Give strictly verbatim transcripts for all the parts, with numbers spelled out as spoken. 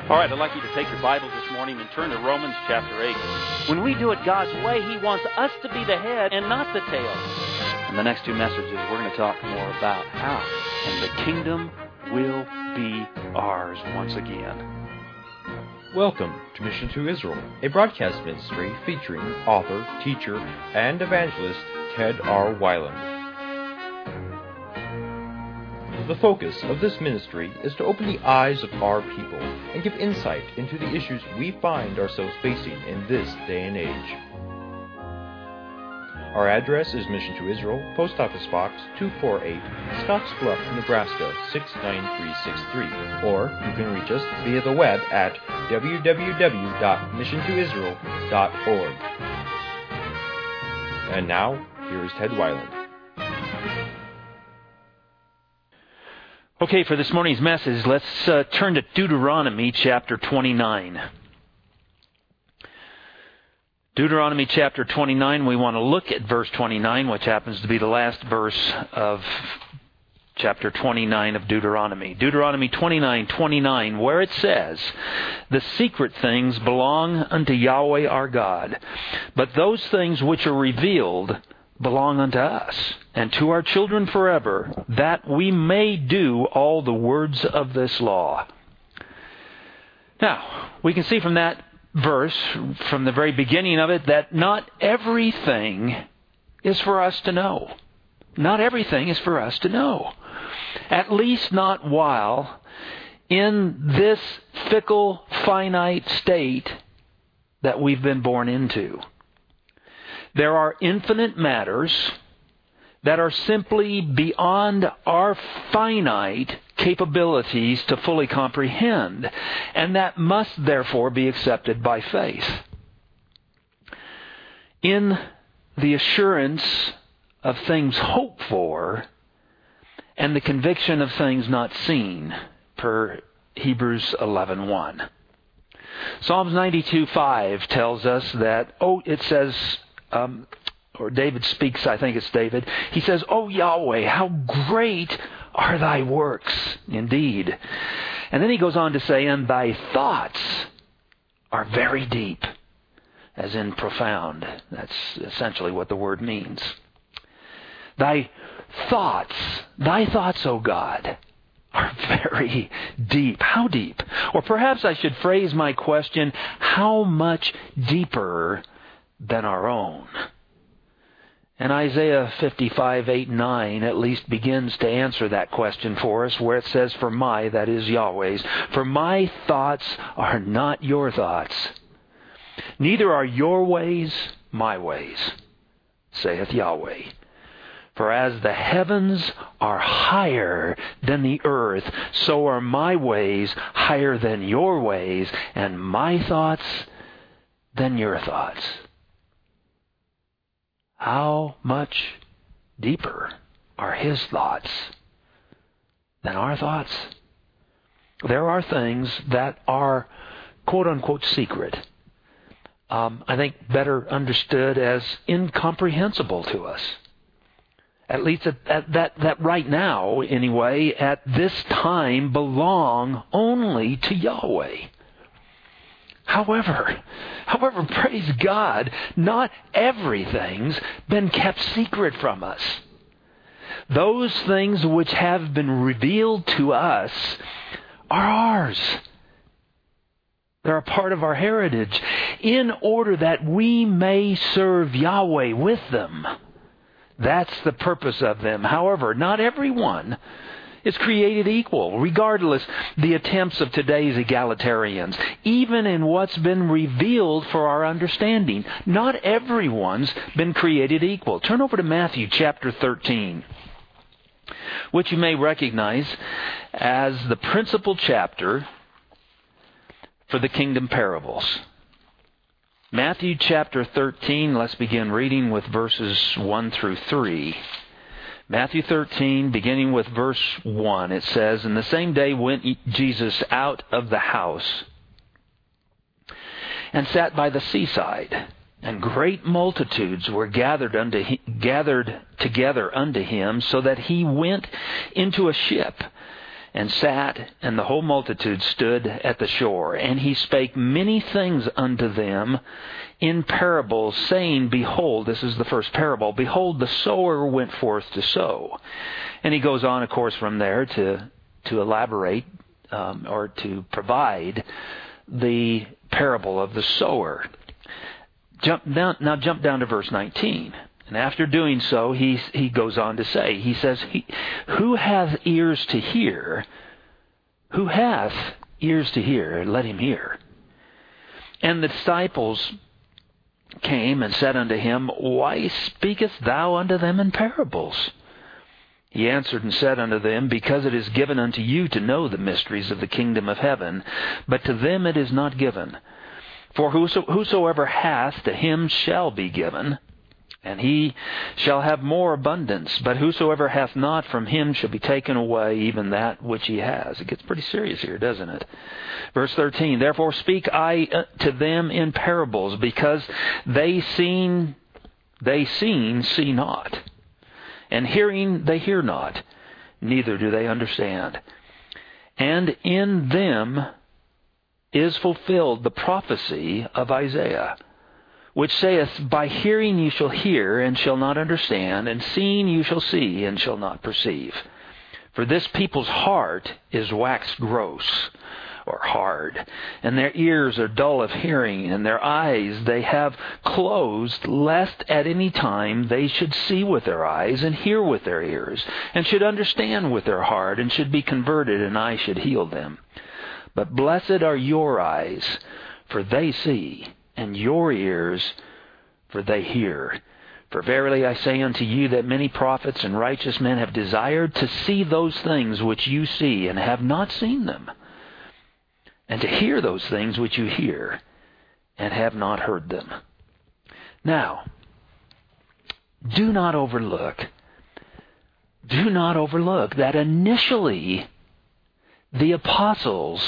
All right, I'd like you to take your Bibles this morning and turn to Romans chapter eight. When we do it God's way, He wants us to be the head and not the tail. In the next two messages, we're going to talk more about how, and the kingdom will be ours once again. Welcome to Mission to Israel, a broadcast ministry featuring author, teacher, and evangelist Ted R. Weiland. The focus of this ministry is to open the eyes of our people and give insight into the issues we find ourselves facing in this day and age. Our address is Mission to Israel, Post Office Box two forty-eight, Scottsbluff, Nebraska six nine three six three, or you can reach us via the web at w w w dot mission to israel dot org. And now, here is Ted Weiland. Okay, for this morning's message, let's uh, turn to Deuteronomy chapter twenty-nine. Deuteronomy chapter twenty-nine, we want to look at verse twenty-nine, which happens to be the last verse of chapter twenty-nine of Deuteronomy. Deuteronomy twenty-nine twenty-nine, where it says, "The secret things belong unto Yahweh our God, but those things which are revealed belong unto us, and to our children forever, that we may do all the words of this law." Now, we can see from that verse, from the very beginning of it, that not everything is for us to know. Not everything is for us to know. At least not while in this fickle, finite state that we've been born into. There are infinite matters that are simply beyond our finite capabilities to fully comprehend, and that must therefore be accepted by faith. In the assurance of things hoped for and the conviction of things not seen, per Hebrews eleven one. Psalms ninety-two five tells us that, oh, it says, Um, or David speaks, I think it's David. He says, "O Yahweh, how great are thy works, indeed." And then he goes on to say, "And thy thoughts are very deep," as in profound. That's essentially what the word means. Thy thoughts, thy thoughts, O God, are very deep. How deep? Or perhaps I should phrase my question, how much deeper than our own? And Isaiah fifty-five eight nine at least begins to answer that question for us, where it says, "For my," that is Yahweh's, "for my thoughts are not your thoughts, neither are your ways my ways, saith Yahweh. For as the heavens are higher than the earth, so are my ways higher than your ways, and my thoughts than your thoughts." How much deeper are His thoughts than our thoughts? There are things that are quote-unquote secret. Um, I think better understood as incomprehensible to us. At least at, at that, that right now, anyway, at this time belong only to Yahweh. However, however, praise God, not everything's been kept secret from us. Those things which have been revealed to us are ours. They're a part of our heritage, in order that we may serve Yahweh with them. That's the purpose of them. However, not everyone is created equal, regardless the attempts of today's egalitarians, even in what's been revealed for our understanding. Not everyone's been created equal. Turn over to Matthew chapter thirteen, which you may recognize as the principal chapter for the kingdom parables. Matthew chapter thirteen, let's begin reading with verses one through three. Matthew thirteen, beginning with verse one, it says, "And the same day went Jesus out of the house and sat by the seaside, and great multitudes were gathered unto he, gathered together unto him, so that he went into a ship, and sat, and the whole multitude stood at the shore. And he spake many things unto them in parables, saying, Behold, this is the first parable, Behold, the sower went forth to sow. And he goes on, of course, from there to, to elaborate um, or to provide the parable of the sower. Jump down, now jump down to verse nineteen. And after doing so, he he goes on to say, he says, he, Who hath ears to hear, who hath ears to hear, let him hear. And the disciples came and said unto him, Why speakest thou unto them in parables? He answered and said unto them, Because it is given unto you to know the mysteries of the kingdom of heaven, but to them it is not given. For whoso, whosoever hath, to him shall be given, and he shall have more abundance. But whosoever hath not, from him shall be taken away even that which he has. It gets pretty serious here, doesn't it? Verse thirteen, Therefore speak I to them in parables, because they seen, they seen, see not. And hearing they hear not, neither do they understand. And in them is fulfilled the prophecy of Isaiah, which saith, By hearing you shall hear, and shall not understand, and seeing you shall see, and shall not perceive. For this people's heart is waxed gross, or hard, and their ears are dull of hearing, and their eyes they have closed, lest at any time they should see with their eyes, and hear with their ears, and should understand with their heart, and should be converted, and I should heal them. But blessed are your eyes, for they see, and your ears, for they hear. For verily I say unto you that many prophets and righteous men have desired to see those things which you see, and have not seen them, and to hear those things which you hear, and have not heard them. Now, do not overlook, do not overlook that initially the apostles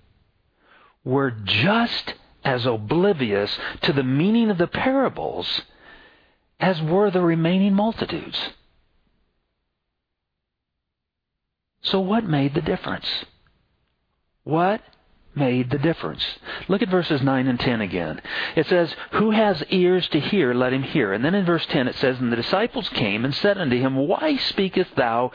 were just as oblivious to the meaning of the parables as were the remaining multitudes. So what made the difference? What made the difference? Look at verses nine and ten again. It says, Who has ears to hear, let him hear. And then in verse ten it says, And the disciples came and said unto him, Why speakest thou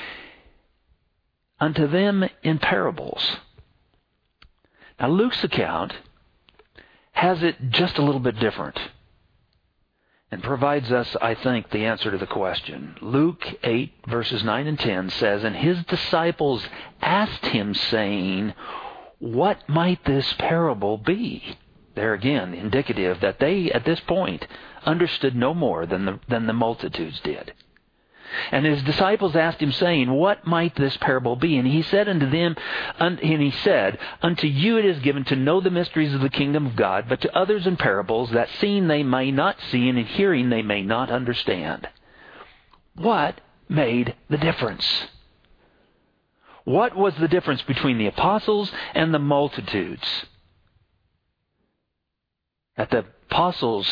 unto them in parables? Now Luke's account has it just a little bit different, and provides us, I think, the answer to the question. Luke eight, verses nine and ten says, And his disciples asked him, saying, What might this parable be? There again, indicative that they, at this point, understood no more than the, than the multitudes did. And his disciples asked him, saying, What might this parable be? And he said unto them, and he said, Unto you it is given to know the mysteries of the kingdom of God, but to others in parables, that seeing they may not see, and hearing they may not understand. What made the difference? What was the difference between the apostles and the multitudes? That the apostles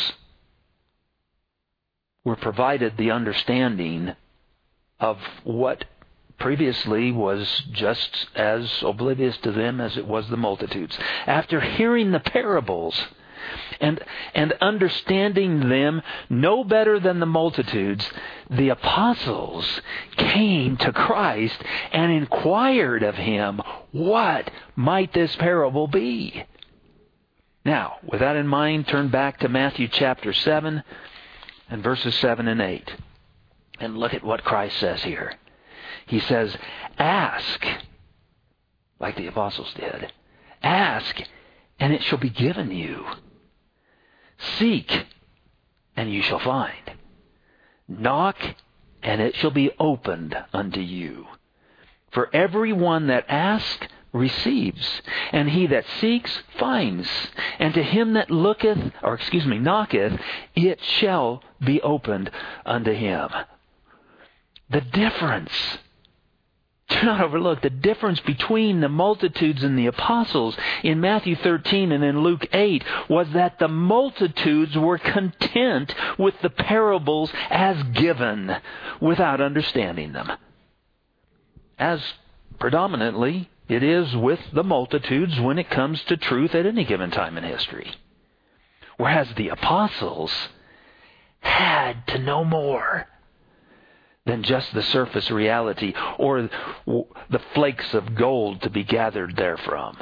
were provided the understanding of what previously was just as oblivious to them as it was the multitudes. After hearing the parables and and understanding them no better than the multitudes, the apostles came to Christ and inquired of him, What might this parable be? Now, with that in mind, turn back to Matthew chapter seven and verses seven and eight. And look at what Christ says here. He says, Ask, like the apostles did. Ask, and it shall be given you. Seek, and you shall find. Knock, and it shall be opened unto you. For every one that asks receives, and he that seeks finds, and to him that looketh, or excuse me, knocketh, it shall be opened unto him. The difference, do not overlook, the difference between the multitudes and the apostles in Matthew thirteen and in Luke eight was that the multitudes were content with the parables as given without understanding them. As predominantly, it is with the multitudes when it comes to truth at any given time in history. Whereas the apostles had to know more than just the surface reality or the flakes of gold to be gathered therefrom.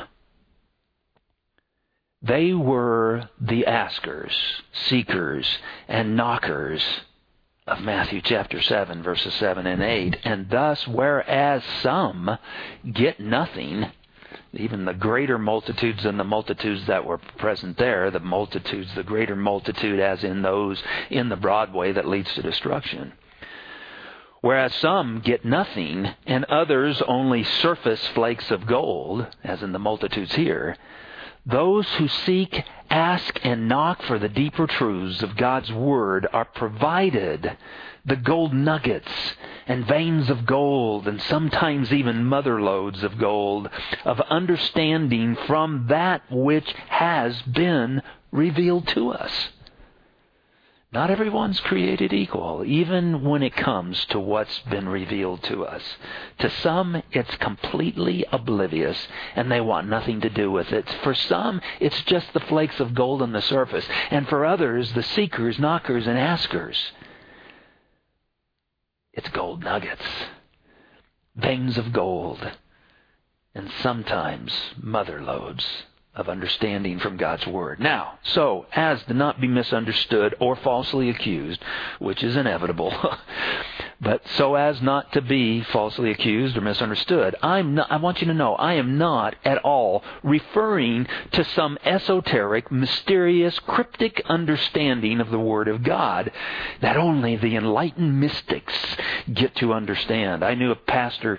They were the askers, seekers, and knockers of Matthew chapter seven, verses seven and eight. And thus, whereas some get nothing, even the greater multitudes than the multitudes that were present there, the multitudes, the greater multitude as in those in the broad way that leads to destruction. Whereas some get nothing, and others only surface flakes of gold, as in the multitudes here, those who seek, ask, and knock for the deeper truths of God's Word are provided the gold nuggets and veins of gold, and sometimes even mother loads of gold, of understanding from that which has been revealed to us. Not everyone's created equal, even when it comes to what's been revealed to us. To some, it's completely oblivious, and they want nothing to do with it. For some, it's just the flakes of gold on the surface. And for others, the seekers, knockers, and askers, it's gold nuggets, veins of gold, and sometimes mother loads of understanding from God's Word. Now, so as to not be misunderstood or falsely accused, which is inevitable, but so as not to be falsely accused or misunderstood, I'm not, I want you to know, I am not at all referring to some esoteric, mysterious, cryptic understanding of the Word of God that only the enlightened mystics get to understand. I knew a pastor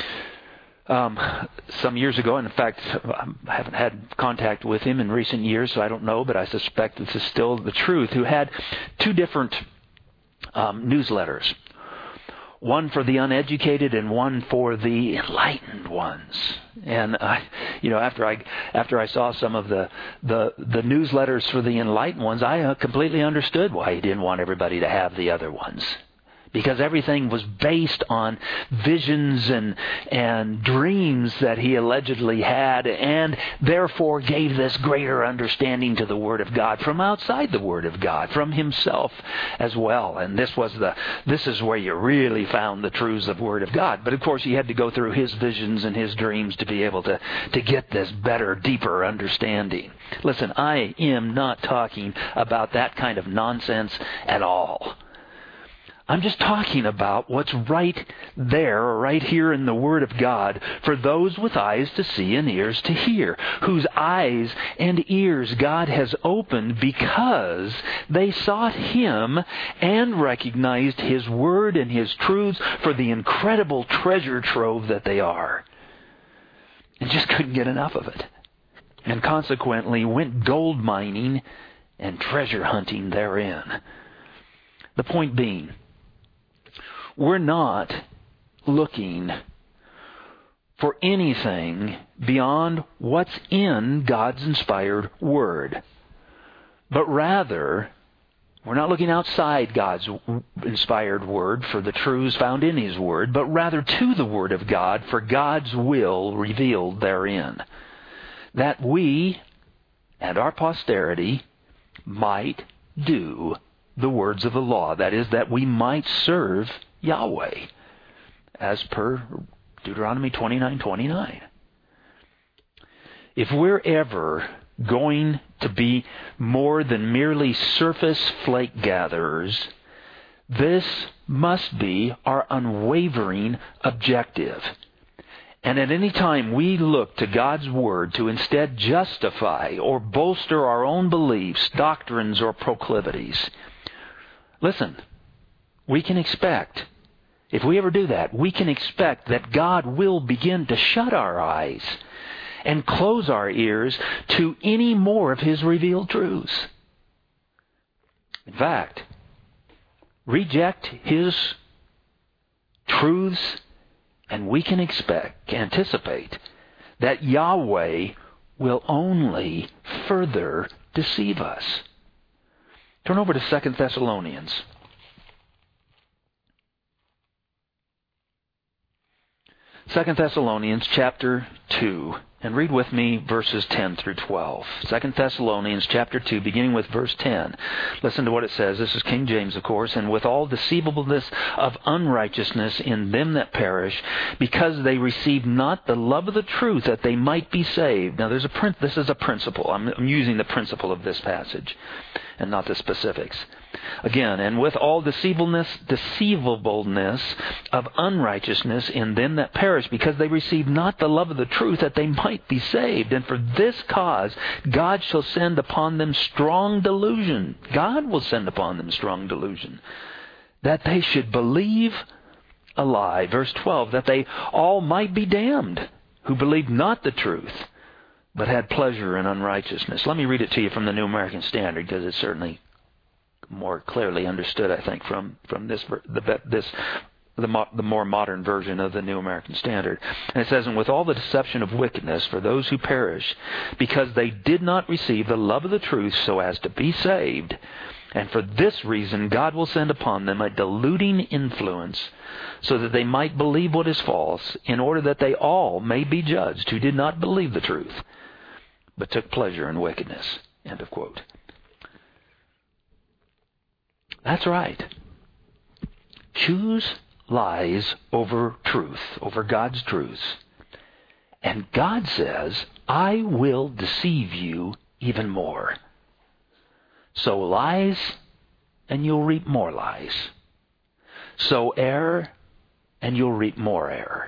Um, some years ago, and in fact, I haven't had contact with him in recent years, so I don't know, but I suspect this is still the truth, who had two different um, newsletters. One for the uneducated and one for the enlightened ones. And I, you know, after I after I saw some of the the, the newsletters for the enlightened ones, I uh, completely understood why he didn't want everybody to have the other ones. Because everything was based on visions and and dreams that he allegedly had, and therefore gave this greater understanding to the Word of God from outside the Word of God, from himself as well. And this was the this is where you really found the truths of Word of God. But of course, he had to go through his visions and his dreams to be able to to get this better, deeper understanding. Listen, I am not talking about that kind of nonsense at all. I'm just talking about what's right there, right here in the Word of God, for those with eyes to see and ears to hear, whose eyes and ears God has opened because they sought Him and recognized His Word and His truths for the incredible treasure trove that they are, and just couldn't get enough of it, and consequently went gold mining and treasure hunting therein. The point being, we're not looking for anything beyond what's in God's inspired Word. But rather, we're not looking outside God's inspired Word for the truths found in His Word, but rather to the Word of God for God's will revealed therein, that we and our posterity might do the words of the law. That is, that we might serve Yahweh, as per Deuteronomy twenty-nine twenty-nine. If we're ever going to be more than merely surface flake gatherers, this must be our unwavering objective. And at any time we look to God's Word to instead justify or bolster our own beliefs, doctrines, or proclivities, listen, we can expect, if we ever do that, we can expect that God will begin to shut our eyes and close our ears to any more of His revealed truths. In fact, reject His truths, and we can expect, anticipate, that Yahweh will only further deceive us. Turn over to Second Second Thessalonians chapter two. And read with me verses ten through twelve. Second Thessalonians chapter two, beginning with verse ten. Listen to what it says. This is King James, of course. And with all deceivableness of unrighteousness in them that perish, because they received not the love of the truth, that they might be saved. Now, there's a prin- this is a principle. I'm, I'm using the principle of this passage and not the specifics. Again, and with all deceivableness, deceivableness of unrighteousness in them that perish, because they receive not the love of the truth, that they might be saved. And for this cause God shall send upon them strong delusion. God will send upon them strong delusion, that they should believe a lie. Verse twelve, that they all might be damned, who believed not the truth, but had pleasure in unrighteousness. Let me read it to you from the New American Standard, because it's certainly more clearly understood, I think, from, from this the this the, mo- the more modern version of the New American Standard. And it says, and with all the deception of wickedness for those who perish, because they did not receive the love of the truth so as to be saved, and for this reason God will send upon them a deluding influence, so that they might believe what is false, in order that they all may be judged who did not believe the truth, but took pleasure in wickedness. End of quote. That's right. Choose lies over truth, over God's truths. And God says, I will deceive you even more. Sow lies, and you'll reap more lies. Sow error, and you'll reap more error.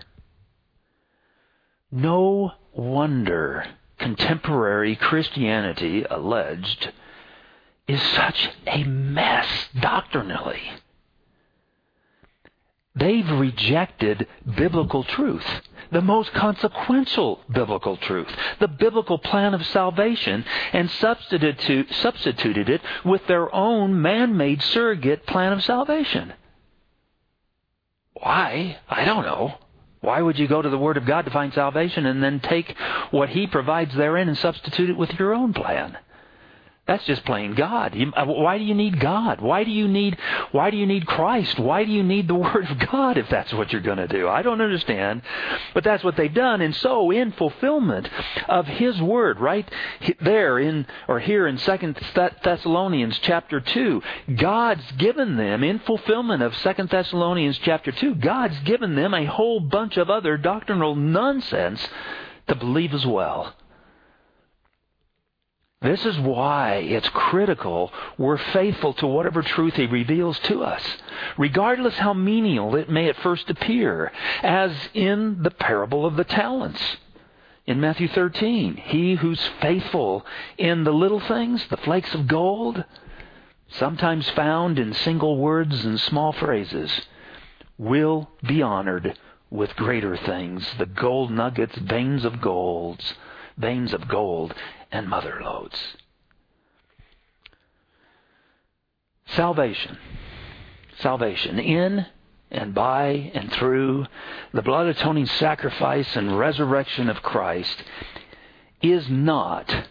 No wonder contemporary Christianity, alleged, is such a mess doctrinally. They've rejected biblical truth, the most consequential biblical truth, the biblical plan of salvation, and substituted, substituted it with their own man-made surrogate plan of salvation. Why? I don't know. Why would you go to the Word of God to find salvation and then take what He provides therein and substitute it with your own plan? That's just plain God. You, why do you need God? Why do you need why do you need Christ? Why do you need the Word of God if that's what you're going to do? I don't understand. But that's what they've done. And so in fulfillment of His Word, right there in or here in Second Thessalonians chapter two, God's given them, in fulfillment of Second Thessalonians chapter two, God's given them a whole bunch of other doctrinal nonsense to believe as well. This is why it's critical we're faithful to whatever truth He reveals to us, regardless how menial it may at first appear, as in the parable of the talents. In Matthew thirteen, he who's faithful in the little things, the flakes of gold, sometimes found in single words and small phrases, will be honored with greater things, the gold nuggets, veins of golds, veins of gold, and mother loads. Salvation. Salvation in and by and through the blood atoning sacrifice and resurrection of Christ is not, and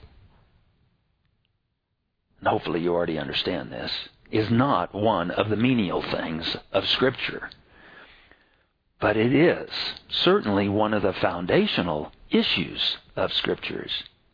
hopefully you already understand this, is not one of the menial things of Scripture. But it is certainly one of the foundational issues of Scriptures.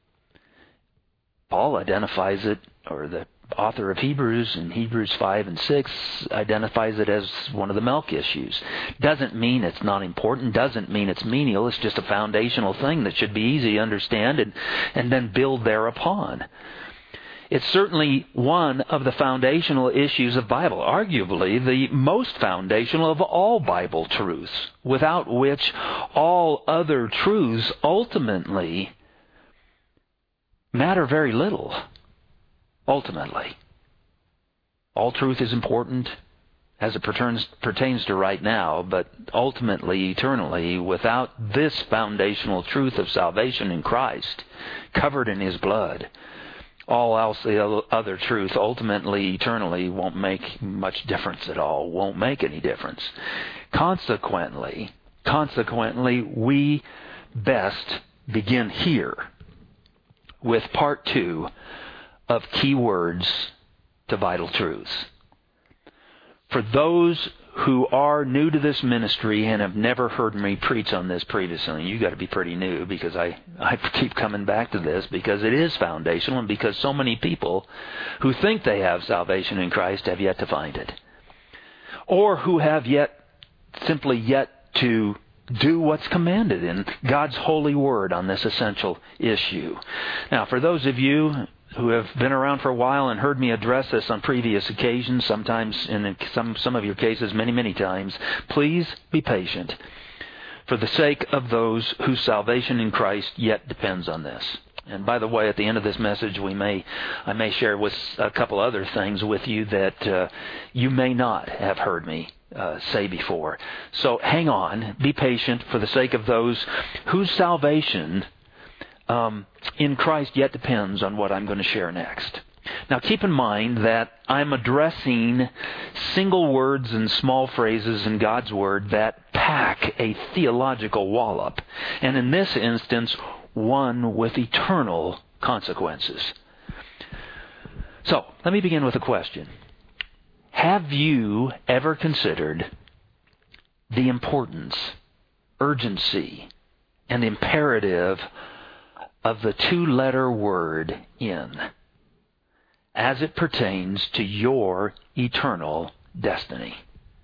Paul identifies it, or the author of Hebrews in Hebrews five and six identifies it as one of the milk issues. Doesn't mean it's not important, doesn't mean it's menial. It's just a foundational thing that should be easy to understand and, and then build thereupon. It's certainly one of the foundational issues of Bible, arguably the most foundational of all Bible truths, without which all other truths ultimately matter very little. Ultimately. All truth is important as it pertains, pertains to right now, but ultimately, eternally, without this foundational truth of salvation in Christ, covered in His blood, all else, the other truth, ultimately, eternally, won't make much difference at all, won't make any difference. Consequently, consequently, we best begin here with part two of Key Words to Vital Truths. For those who are new to this ministry and have never heard me preach on this previously, you got to be pretty new, because I, I keep coming back to this because it is foundational, and because so many people who think they have salvation in Christ have yet to find it, or who have yet simply yet to do what's commanded in God's holy word on this essential issue. Now, for those of you who have been around for a while and heard me address this on previous occasions, sometimes in some, some of your cases many, many times, please be patient for the sake of those whose salvation in Christ yet depends on this. And by the way, at the end of this message, we may, I may share with a couple other things with you that uh, you may not have heard me uh, say before. So hang on, be patient for the sake of those whose salvation Um, in Christ yet depends on what I'm going to share next. Now keep in mind that I'm addressing single words and small phrases in God's Word that pack a theological wallop, and in this instance, one with eternal consequences. So, let me begin with a question. Have you ever considered the importance, urgency, and imperative of the two-letter word "in" as it pertains to your eternal destiny?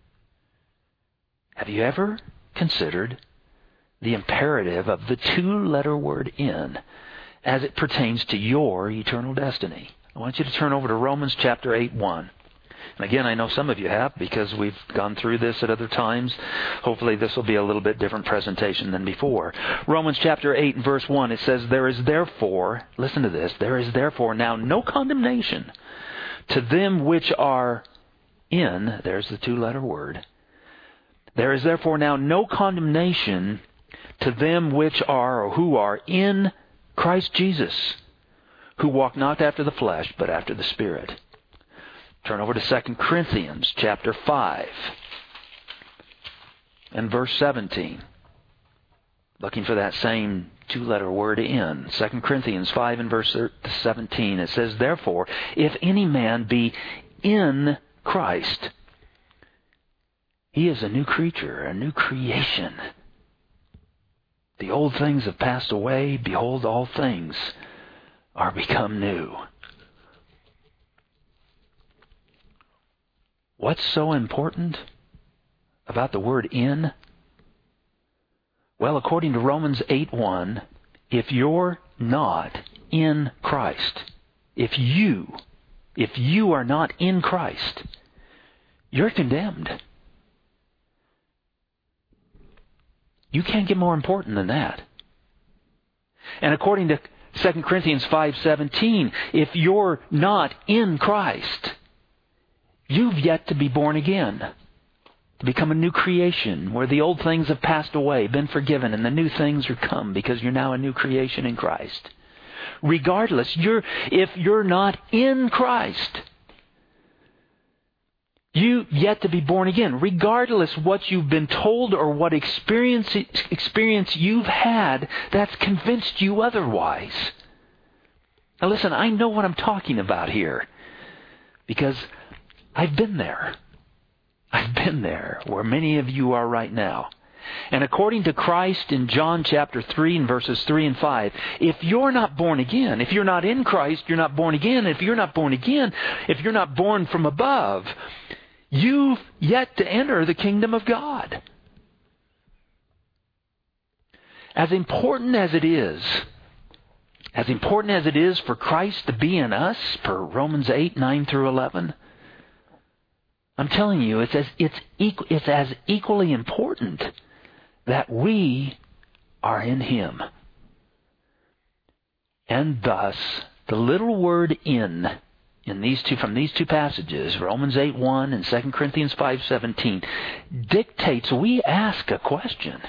Have you ever considered the imperative of the two-letter word "in" as it pertains to your eternal destiny? I want you to turn over to Romans chapter eight, one. And again, I know some of you have, because we've gone through this at other times. Hopefully this will be a little bit different presentation than before. Romans chapter eight and verse one, it says, "There is therefore," listen to this, "there is therefore now no condemnation to them which are in," there's the two-letter word, "there is therefore now no condemnation to them which are, or who are, in Christ Jesus, who walk not after the flesh, but after the Spirit." Turn over to Second Corinthians chapter five and verse seventeen. Looking for that same two-letter word "in." Second Corinthians five and verse seventeen. It says, "Therefore, if any man be in Christ, he is a new creature, a new creation. The old things have passed away. Behold, all things are become new." What's so important about the word "in"? Well, according to Romans eight one, if you're not in Christ, if you, if you are not in Christ, you're condemned. You can't get more important than that. And according to Second Corinthians five seventeen, if you're not in Christ, you've yet to be born again, to become a new creation, where the old things have passed away, been forgiven, and the new things are come, because you're now a new creation in Christ. Regardless, you're, if you're not in Christ, you've yet to be born again. Regardless what you've been told or what experience, experience you've had that's convinced you otherwise. Now listen, I know what I'm talking about here, because I've been there. I've been there where many of you are right now. And according to Christ in John chapter three and verses three and five, if you're not born again, if you're not in Christ, you're not born again. If you're not born again, if you're not born from above, you've yet to enter the kingdom of God. As important as it is, as important as it is for Christ to be in us, per Romans eight, nine through eleven, I'm telling you, it's as, it's, equal, it's as equally important that we are in Him. And thus, the little word "in," in these two, from these two passages, Romans eight one and Second Corinthians five seventeen, dictates we ask a question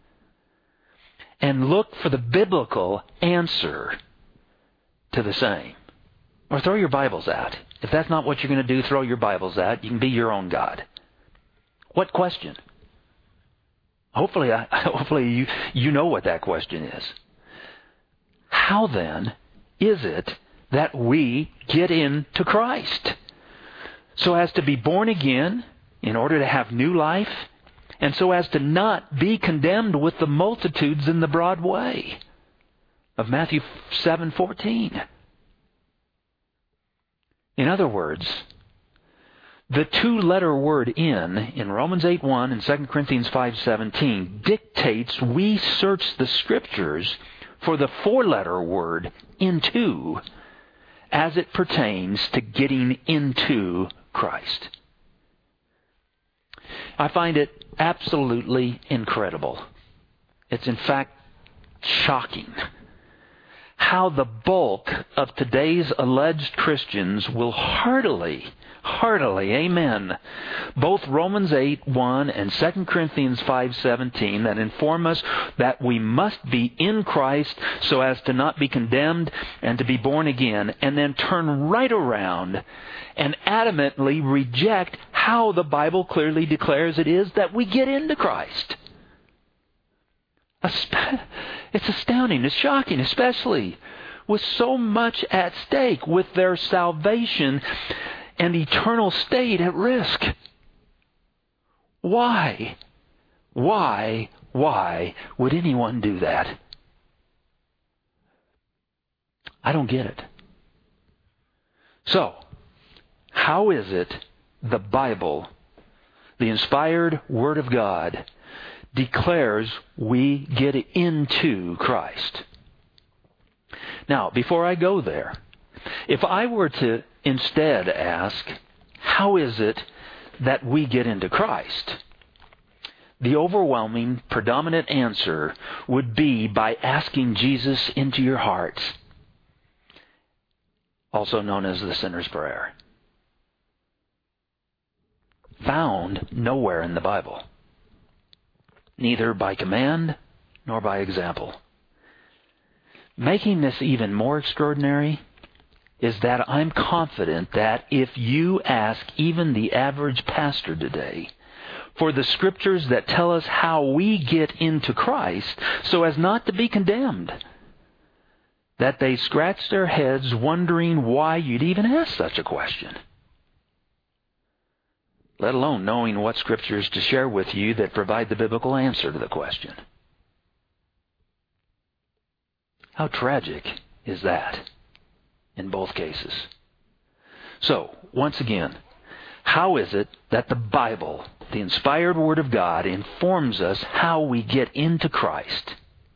and look for the biblical answer to the same. Or throw your Bibles out. If that's not what you're going to do, throw your Bibles out. You can be your own God. What question? Hopefully, I, hopefully you, you know what that question is. How then is it that we get into Christ so as to be born again in order to have new life, and so as to not be condemned with the multitudes in the broad way of Matthew seven fourteen. In other words, the two-letter word in, in Romans eight one and Second Corinthians five seventeen, dictates we search the Scriptures for the four-letter word into as it pertains to getting into Christ. I find it absolutely incredible. It's in fact shocking how the bulk of today's alleged Christians will heartily, heartily, amen, both Romans eight one and Second Corinthians five seventeen that inform us that we must be in Christ so as to not be condemned and to be born again, and then turn right around and adamantly reject how the Bible clearly declares it is that we get into Christ. It's astounding, it's shocking, especially with so much at stake, with their salvation and eternal state at risk. Why? Why? Why would anyone do that? I don't get it. So, how is it the Bible, the inspired Word of God, declares we get into Christ? Now, before I go there, if I were to instead ask, how is it that we get into Christ? The overwhelming, predominant answer would be by asking Jesus into your hearts, also known as the sinner's prayer. Found nowhere in the Bible, neither by command nor by example. Making this even more extraordinary is that I'm confident that if you ask even the average pastor today for the Scriptures that tell us how we get into Christ so as not to be condemned, that they scratch their heads wondering why you'd even ask such a question, let alone knowing what Scriptures to share with you that provide the biblical answer to the question. How tragic is that in both cases? So, once again, how is it that the Bible, the inspired Word of God, informs us how we get into Christ?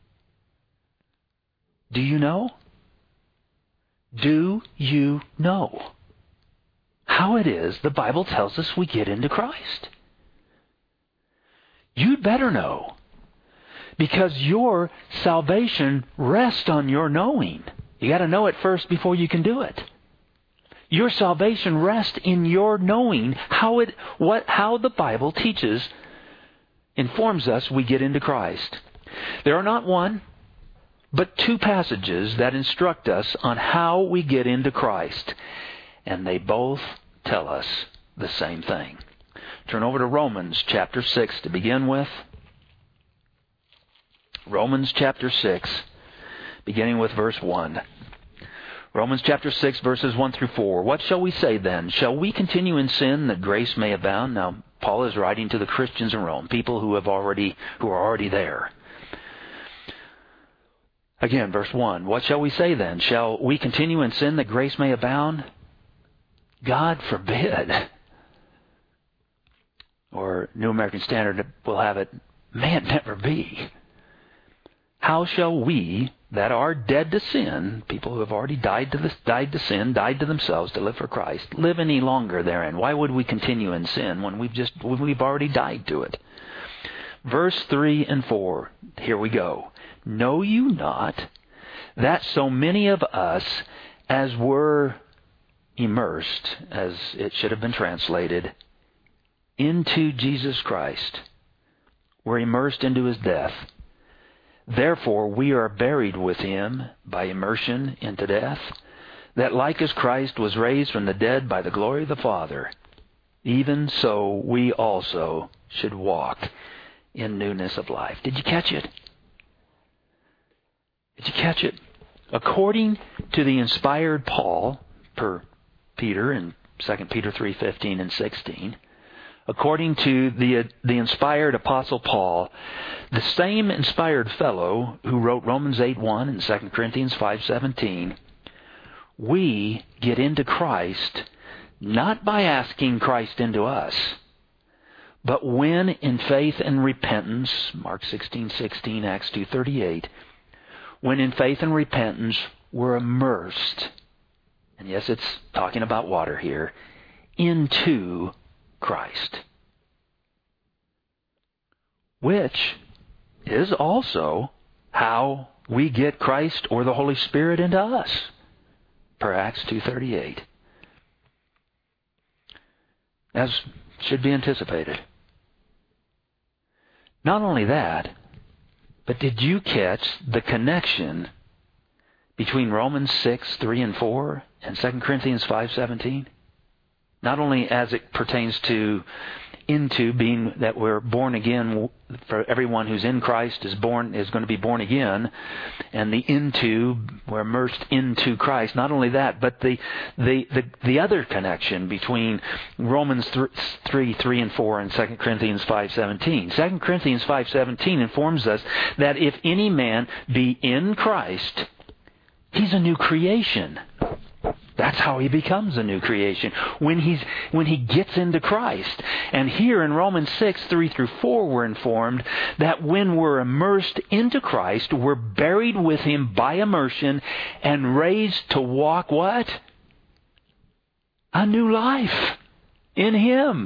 Do you know? Do you know how it is the Bible tells us we get into Christ? You'd better know, because your salvation rests on your knowing. You got to know it first before you can do it. Your salvation rests in your knowing how it, what, how the Bible teaches, informs us we get into Christ. There are not one, but two passages that instruct us on how we get into Christ, and they both tell us the same thing. Turn over to Romans chapter six to begin with. Romans chapter six, beginning with verse one. Romans chapter six, verses one through four. What shall we say then? Shall we continue in sin that grace may abound? Now, Paul is writing to the Christians in Rome, people who have already who are already there. Again, verse one. What shall we say then? Shall we continue in sin that grace may abound? God forbid. Or New American Standard will have it, may it never be. How shall we that are dead to sin, people who have already died to this, died to sin, died to themselves to live for Christ, live any longer therein? Why would we continue in sin when we've just when we've already died to it? Verse three and four. Here we go. Know you not that so many of us as were immersed, as it should have been translated, into Jesus Christ, were immersed into His death. Therefore we are buried with Him by immersion into death, that like as Christ was raised from the dead by the glory of the Father, even so we also should walk in newness of life. Did you catch it? Did you catch it? According to the inspired Paul, per Peter in Second Peter three fifteen and sixteen, according to the, the inspired Apostle Paul, the same inspired fellow who wrote Romans eight one and Second Corinthians five seventeen, we get into Christ not by asking Christ into us, but when in faith and repentance, Mark sixteen sixteen, Acts two thirty-eight, when in faith and repentance we're immersed, and yes, it's talking about water here, into Christ, which is also how we get Christ or the Holy Spirit into us, per Acts two thirty-eight, as should be anticipated. Not only that, but did you catch the connection between Romans six three and four and Second Corinthians five seventeen? Not only as it pertains to into being that we're born again, for everyone who's in Christ is born is going to be born again, and the into, we're immersed into Christ. Not only that, but the the the, the other connection between Romans three three and four and Second Corinthians five seventeen. Second Corinthians five seventeen informs us that if any man be in Christ, he's a new creation. That's how he becomes a new creation, when he's when he gets into Christ. And here in Romans six, three through four, we're informed that when we're immersed into Christ, we're buried with Him by immersion and raised to walk what? A new life in Him.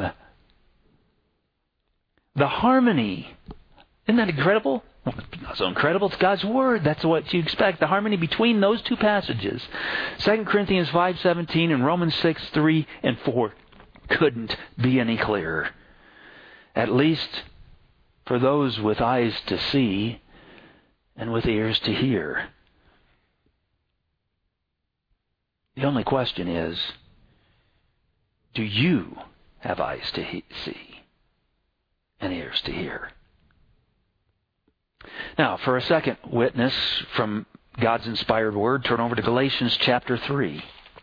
The harmony. Isn't that incredible? Well, it's not so incredible. It's God's Word. That's what you expect. The harmony between those two passages, Second Corinthians five seventeen and Romans six three and four, couldn't be any clearer. At least for those with eyes to see and with ears to hear. The only question is, do you have eyes to he- see and ears to hear? Now, for a second witness from God's inspired Word, turn over to Galatians chapter three.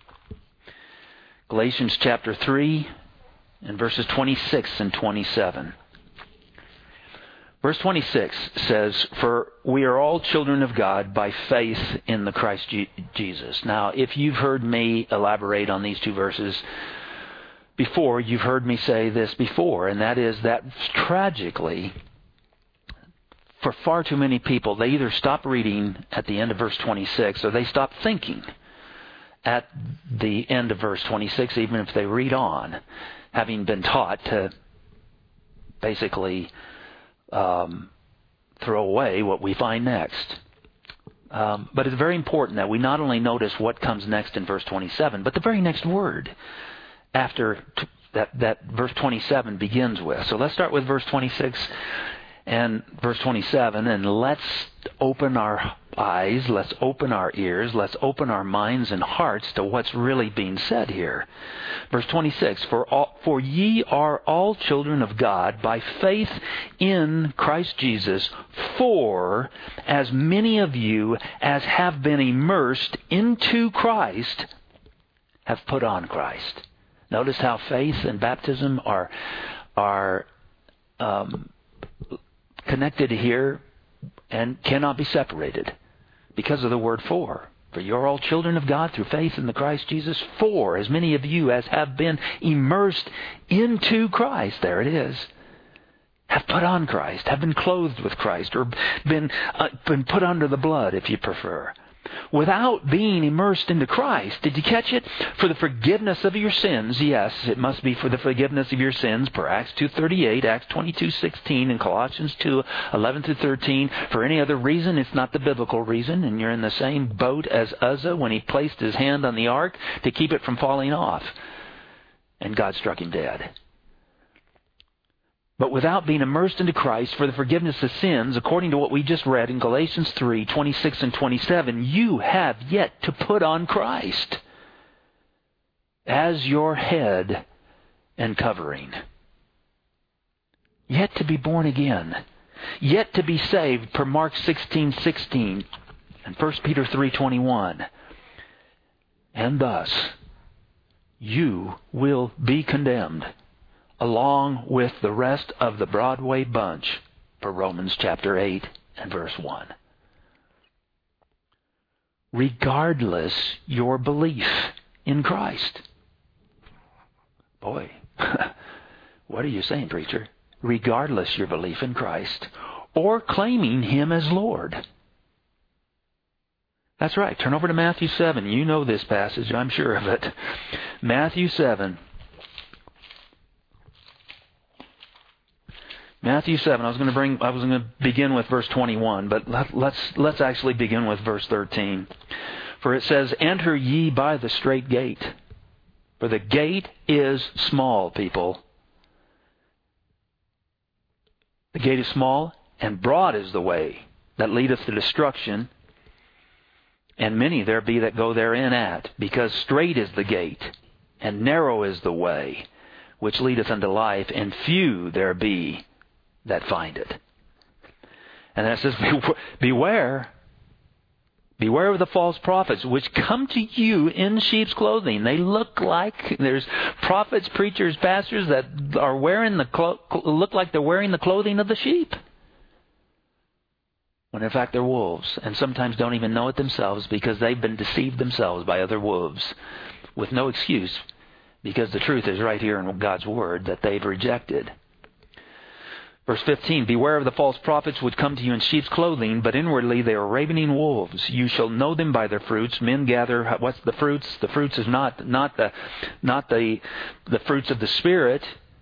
Galatians chapter three and verses twenty-six and twenty-seven. Verse twenty-six says, "For we are all children of God by faith in the Christ Jesus." Now, if you've heard me elaborate on these two verses before, you've heard me say this before, and that is that tragically, for far too many people, they either stop reading at the end of verse twenty-six or they stop thinking at the end of verse twenty-six, even if they read on, having been taught to basically um, throw away what we find next. Um, but it's very important that we not only notice what comes next in verse twenty-seven, but the very next word after t- that, that verse twenty-seven begins with. So let's start with verse twenty-six and verse twenty-seven, and let's open our eyes, let's open our ears, let's open our minds and hearts to what's really being said here. Verse twenty-six, for, all, for ye are all children of God by faith in Christ Jesus, for as many of you as have been immersed into Christ have put on Christ. Notice how faith and baptism are, are um, connected here and cannot be separated because of the word for. For you're all children of God through faith in the Christ Jesus, for as many of you as have been immersed into Christ, there it is, have put on Christ, have been clothed with Christ, or been, uh, been put under the blood, if you prefer. Without being immersed into Christ. Did you catch it? For the forgiveness of your sins. Yes, it must be for the forgiveness of your sins, per Acts two thirty-eight, Acts twenty-two sixteen, and Colossians two eleven through thirteen. For any other reason, it's not the biblical reason, and you're in the same boat as Uzzah when he placed his hand on the ark to keep it from falling off. And God struck him dead. But without being immersed into Christ for the forgiveness of sins, according to what we just read in Galatians three twenty-six and twenty-seven, you have yet to put on Christ as your head and covering. Yet to be born again. Yet to be saved, per Mark sixteen sixteen and First Peter three twenty-one. And thus, you will be condemned along with the rest of the Broadway bunch for Romans chapter eight and verse one. Regardless your belief in Christ. Boy, what are you saying, preacher? Regardless your belief in Christ or claiming Him as Lord. That's right. Turn over to Matthew seven. You know this passage, I'm sure of it. Matthew seven. Matthew seven. I was going to bring. I was going to begin with verse twenty-one, but let, let's let's actually begin with verse thirteen. For it says, "Enter ye by the strait gate, for the gate is small, people. The gate is small, and broad is the way that leadeth to destruction, and many there be that go therein at. Because strait is the gate, and narrow is the way which leadeth unto life, and few there be that find it." And then it says, beware, beware of the false prophets, which come to you in sheep's clothing. They look like, there's prophets, preachers, pastors that are wearing the, clo- look like they're wearing the clothing of the sheep, when in fact they're wolves, and sometimes don't even know it themselves because they've been deceived themselves by other wolves with no excuse, because the truth is right here in God's Word that they've rejected. Verse fifteen, "Beware of the false prophets which come to you in sheep's clothing, but inwardly they are ravening wolves. You shall know them by their fruits. Men gather." What's the fruits? The fruits is not not the not the the fruits of the Spirit.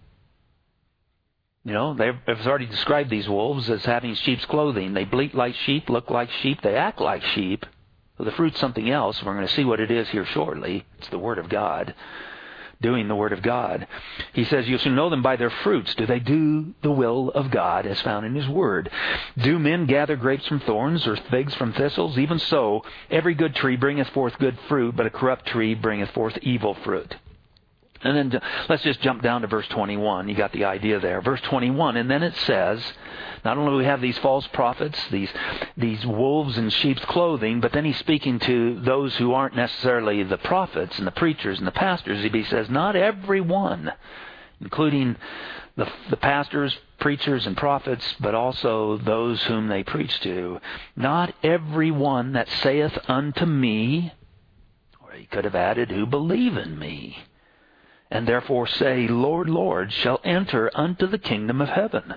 You know, they've already described these wolves as having sheep's clothing. They bleat like sheep, look like sheep, they act like sheep. So the fruit's something else. We're going to see what it is here shortly. It's the Word of God. Doing the Word of God. He says, "You shall know them by their fruits. Do they do the will of God as found in His Word? Do men gather grapes from thorns or figs from thistles? Even so, every good tree bringeth forth good fruit, but a corrupt tree bringeth forth evil fruit." And then let's just jump down to verse twenty-one. You got the idea there. Verse twenty-one, and then it says, not only do we have these false prophets, these these wolves in sheep's clothing, but then he's speaking to those who aren't necessarily the prophets and the preachers and the pastors. He says, not everyone, including the, the pastors, preachers, and prophets, but also those whom they preach to. "Not everyone that saith unto me," or he could have added, "who believe in me, and therefore say, Lord, Lord, shall enter unto the kingdom of heaven."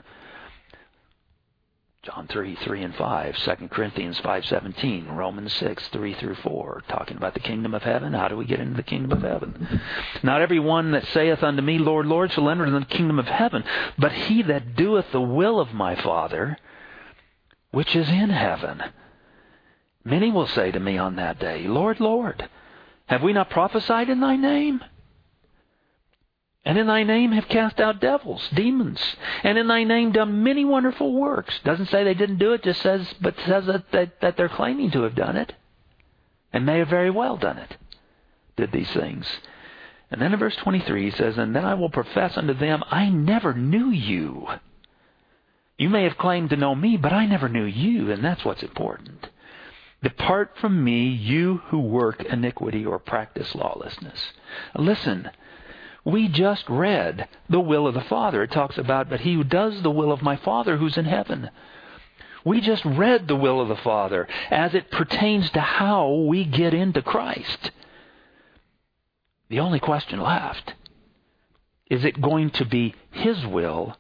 John three, three and five, Second Corinthians five seventeen, Romans six, three through four, talking about the kingdom of heaven. How do we get into the kingdom of heaven? "Not every one that saith unto me, Lord, Lord, shall enter into the kingdom of heaven, but he that doeth the will of my Father, which is in heaven. Many will say to me on that day, Lord, Lord, have we not prophesied in thy name? And in thy name have cast out devils, demons, and in thy name done many wonderful works." Doesn't say they didn't do it, just says, but says that, that, that they're claiming to have done it, and may have very well done it, did these things. And then in verse twenty-three he says, "And then I will profess unto them, I never knew you. You may have claimed to know me, but I never knew you." And that's what's important. "Depart from me, you who work iniquity or practice lawlessness." Listen. We just read the will of the Father. It talks about, "But he who does the will of my Father who's in heaven." We just read the will of the Father as it pertains to how we get into Christ. The only question left, is it going to be His will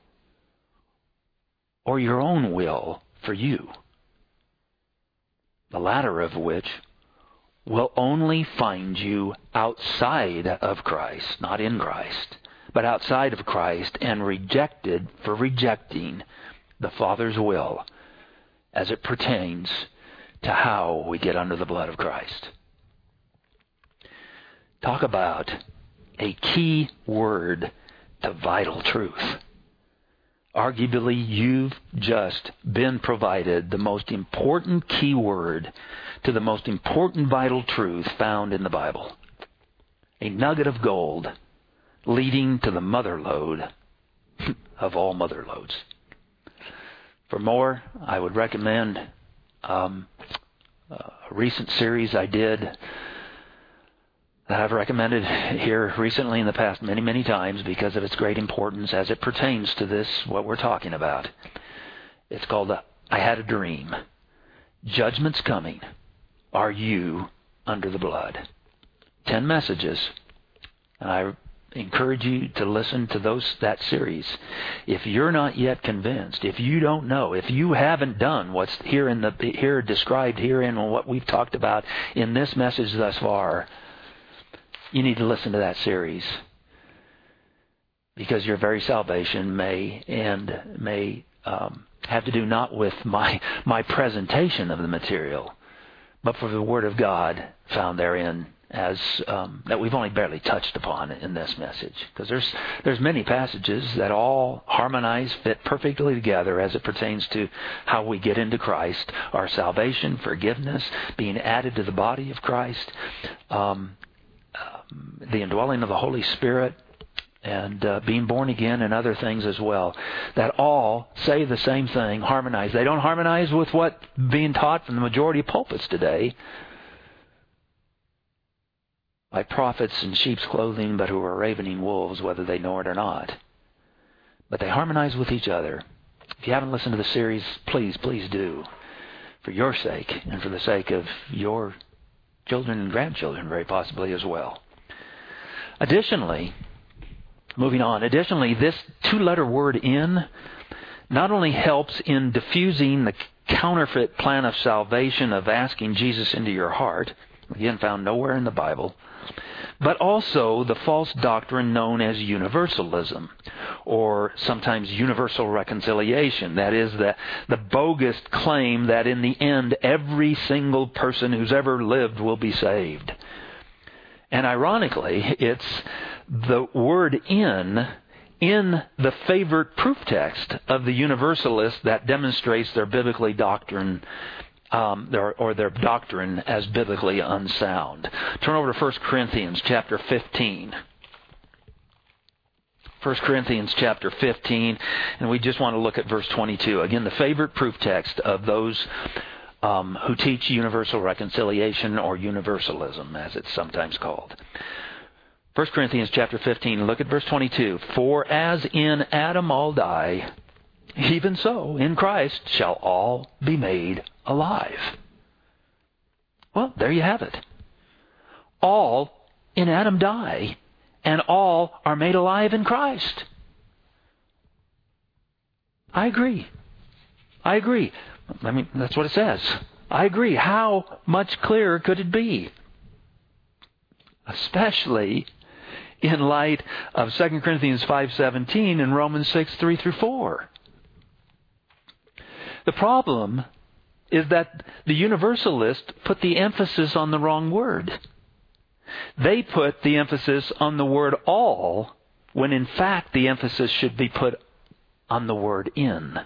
or your own will for you? The latter of which will only find you outside of Christ, not in Christ, but outside of Christ, and rejected for rejecting the Father's will as it pertains to how we get under the blood of Christ. Talk about a key word to vital truth. Arguably, you've just been provided the most important key word to the most important vital truth found in the Bible. A nugget of gold leading to the mother lode of all mother lodes. For more, I would recommend um, a recent series I did that I've recommended here recently in the past many, many times because of its great importance as it pertains to this, what we're talking about. It's called I Had a Dream. Judgment's coming. Are you under the blood? Ten messages. And I encourage you to listen to those that series. If you're not yet convinced, if you don't know, if you haven't done what's here in the here described here in what we've talked about in this message thus far, you need to listen to that series, because your very salvation may and may um, have to do not with my my presentation of the material, but for the Word of God found therein, as um, that we've only barely touched upon in this message. Because there's there's many passages that all harmonize, fit perfectly together as it pertains to how we get into Christ, our salvation, forgiveness, being added to the body of Christ, um, um, the indwelling of the Holy Spirit, and uh, being born again, and other things as well, that all say the same thing, harmonize. They don't harmonize with what being taught from the majority of pulpits today by prophets in sheep's clothing, but who are ravening wolves, whether they know it or not. But they harmonize with each other. If you haven't listened to the series, please, please do, for your sake and for the sake of your children and grandchildren, very possibly as well. Additionally, moving on, additionally, this two-letter word "in" not only helps in diffusing the counterfeit plan of salvation of asking Jesus into your heart, again found nowhere in the Bible, but also the false doctrine known as universalism, or sometimes universal reconciliation. That is, the, the bogus claim that in the end every single person who's ever lived will be saved. And ironically, it's the word "in" in the favorite proof text of the universalists that demonstrates their biblically doctrine, um, their, or their doctrine as biblically unsound. Turn over to First Corinthians chapter fifteen. First Corinthians chapter fifteen, and we just want to look at verse twenty-two. Again, the favorite proof text of those Um, who teach universal reconciliation, or universalism, as it's sometimes called. First Corinthians chapter fifteen, look at verse twenty-two. For as in Adam all die, even so in Christ shall all be made alive. Well, there you have it. All in Adam die, and all are made alive in Christ. I agree. I agree. I mean, that's what it says. I agree. How much clearer could it be? Especially in light of Second Corinthians five seventeen and Romans six three through four. The problem is that the Universalists put the emphasis on the wrong word. They put the emphasis on the word "all," when in fact the emphasis should be put on the word "in."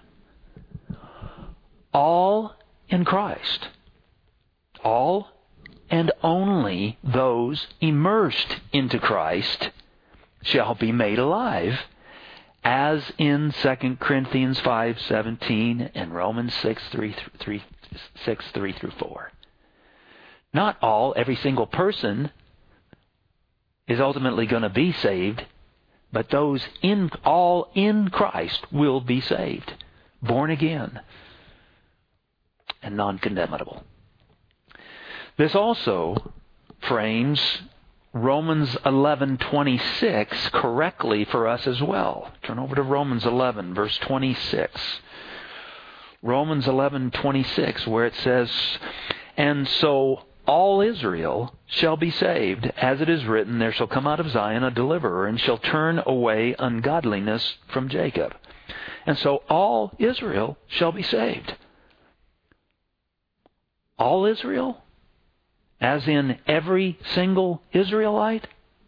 All in Christ. All and only those immersed into Christ shall be made alive, as in Second Corinthians five seventeen and Romans six three through four. Not all, every single person is ultimately going to be saved, but those in all in Christ will be saved, born again, and non-condemnable. This also frames Romans eleven twenty-six correctly for us as well. Turn over to Romans eleven, verse twenty-six. Romans eleven twenty-six, where it says, "And so all Israel shall be saved, as it is written, there shall come out of Zion a deliverer, and shall turn away ungodliness from Jacob." And so all Israel shall be saved. All Israel? As in every single Israelite?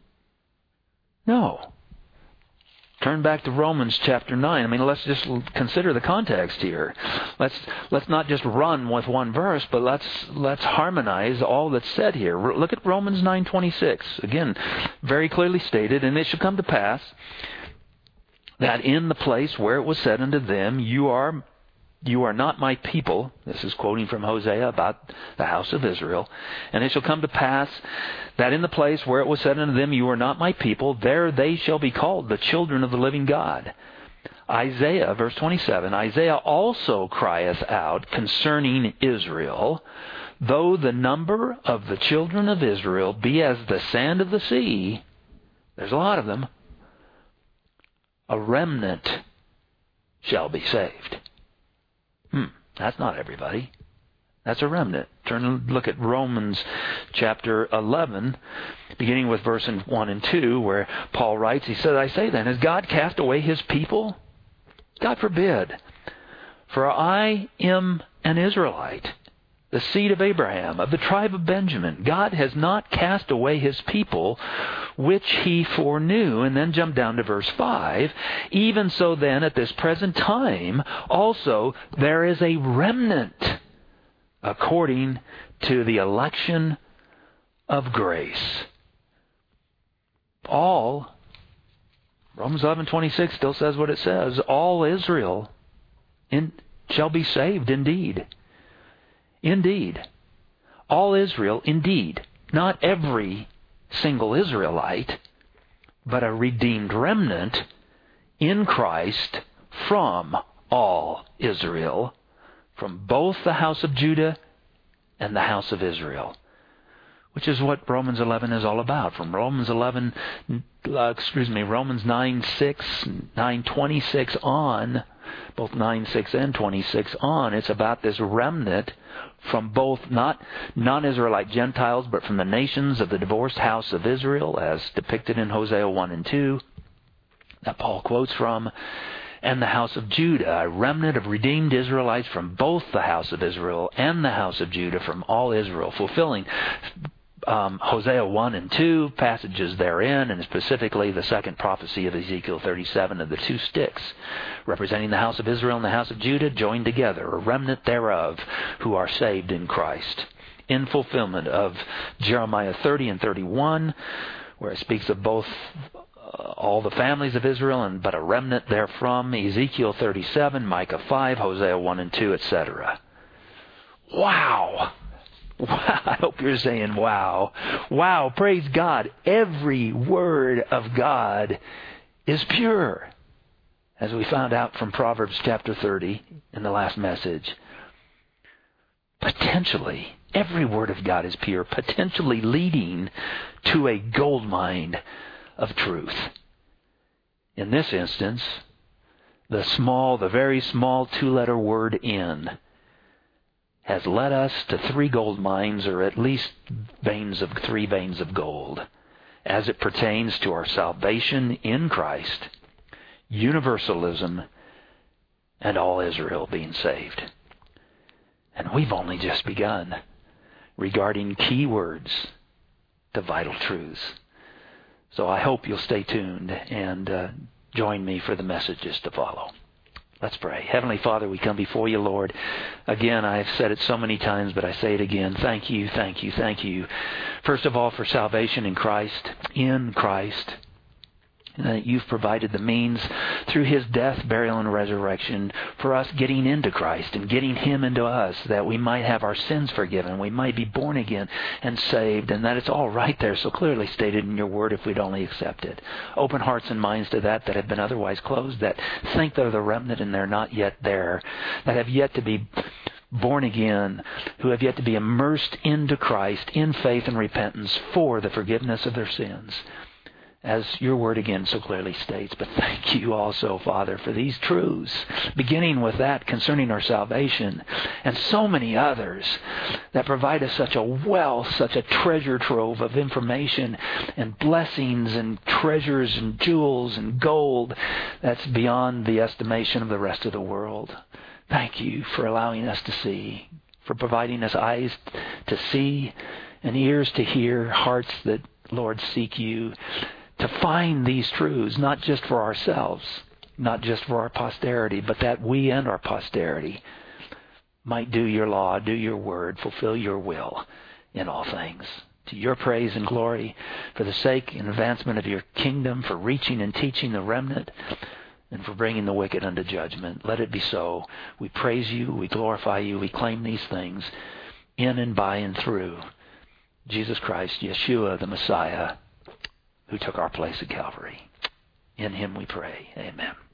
No. Turn back to Romans chapter nine. I mean, let's just consider the context here. Let's let's not just run with one verse, but let's let's harmonize all that's said here. Look at Romans nine twenty-six. Again, very clearly stated, "And it shall come to pass that in the place where it was said unto them, you are You are not my people. This is quoting from Hosea about the house of Israel. And it shall come to pass that in the place where it was said unto them, you are not my people, there they shall be called the children of the living God. Isaiah, verse twenty-seven, Isaiah also crieth out concerning Israel, though the number of the children of Israel be as the sand of the sea, there's a lot of them, a remnant shall be saved. Hmm, that's not everybody. That's a remnant. Turn and look at Romans chapter eleven, beginning with verse one and two, where Paul writes, he said, I say then, has God cast away his people? God forbid. For I am an Israelite, the seed of Abraham, of the tribe of Benjamin. God has not cast away his people, which he foreknew. And then jump down to verse five. Even so then, at this present time, also there is a remnant according to the election of grace. All, Romans eleven twenty-six still says what it says, all Israel in, shall be saved indeed. Indeed. All Israel indeed. Not every single Israelite, but a redeemed remnant in Christ from all Israel, from both the house of Judah and the house of Israel, which is what Romans eleven is all about. From Romans eleven, uh, excuse me, Romans nine six, nine twenty-six on, both nine six and twenty-six on, it's about this remnant from both not non-Israelite Gentiles, but from the nations of the divorced house of Israel, as depicted in Hosea one and two, that Paul quotes from, and the house of Judah, a remnant of redeemed Israelites from both the house of Israel and the house of Judah, from all Israel, fulfilling um, Hosea one and two, passages therein, and specifically the second prophecy of Ezekiel thirty-seven of the two sticks, representing the house of Israel and the house of Judah, joined together, a remnant thereof, who are saved in Christ. In fulfillment of Jeremiah thirty and thirty-one, where it speaks of both Uh, all the families of Israel, and but a remnant therefrom, Ezekiel thirty-seven, Micah five, Hosea one and two, et cetera. Wow! Wow! I hope you're saying wow. Wow! Praise God! Every word of God is pure, as we found out from Proverbs chapter thirty in the last message. Potentially, every word of God is pure, potentially leading to a gold mine of truth. In this instance, the small, the very small two-letter word "in" has led us to three gold mines, or at least veins of three veins of gold, as it pertains to our salvation in Christ, universalism, and all Israel being saved. And we've only just begun regarding key words to vital truths. So I hope you'll stay tuned and uh, join me for the messages to follow. Let's pray. Heavenly Father, we come before you, Lord. Again, I've said it so many times, but I say it again. Thank you, thank you, thank you. First of all, for salvation in Christ, in Christ. And that you've provided the means through his death, burial, and resurrection for us getting into Christ and getting him into us, that we might have our sins forgiven, we might be born again and saved, and that it's all right there, so clearly stated in your word if we'd only accept it. Open hearts and minds to that that have been otherwise closed, that think they're the remnant and they're not yet there, that have yet to be born again, who have yet to be immersed into Christ in faith and repentance for the forgiveness of their sins, as your word again so clearly states. But thank you also, Father, for these truths, beginning with that concerning our salvation, and so many others that provide us such a wealth, such a treasure trove of information and blessings and treasures and jewels and gold that's beyond the estimation of the rest of the world. Thank you for allowing us to see, for providing us eyes to see and ears to hear, hearts that, Lord, seek you, to find these truths, not just for ourselves, not just for our posterity, but that we and our posterity might do your law, do your word, fulfill your will in all things. To your praise and glory, for the sake and advancement of your kingdom, for reaching and teaching the remnant, and for bringing the wicked unto judgment. Let it be so. We praise you, we glorify you, we claim these things in and by and through Jesus Christ, Yeshua, the Messiah, who took our place at Calvary. In him we pray. Amen.